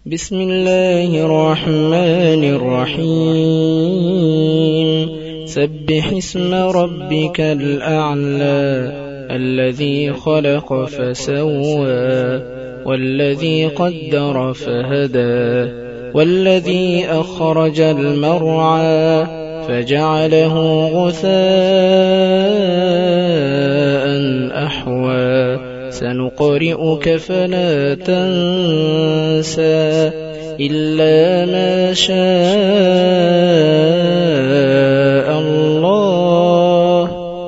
بسم الله الرحمن الرحيم سبح اسم ربك الأعلى الذي خلق فسوى والذي قدر فهدى والذي أخرج المرعى فجعله غثاء أحوى سنقرئك فلا تنسى إلا ما شاء الله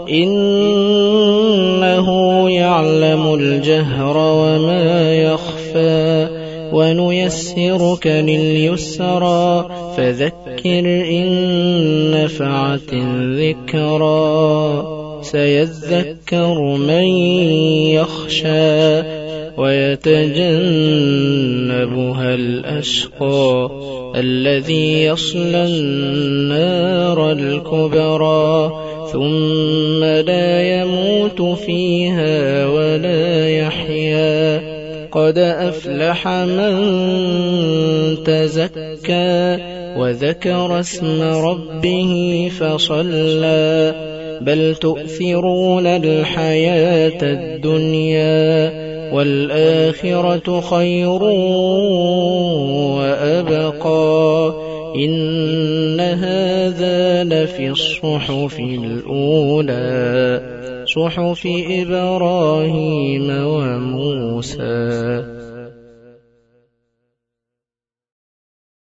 إنه يعلم الجهر وما يخفى ونيسرك لليسرى فذكر إن نفعت الذكرى سيذكر من يخشى ويتجنبها الأشقى الذي يصلى النار الكبرى ثم لا يموت فيها ولا يحيا قد أفلح من تزكى وذكر اسم ربه فصلى بل تؤثرون الحياة الدنيا والآخرة خير وأبقى إن هذا لفي الصحف الأولى صحف إبراهيم وموسى.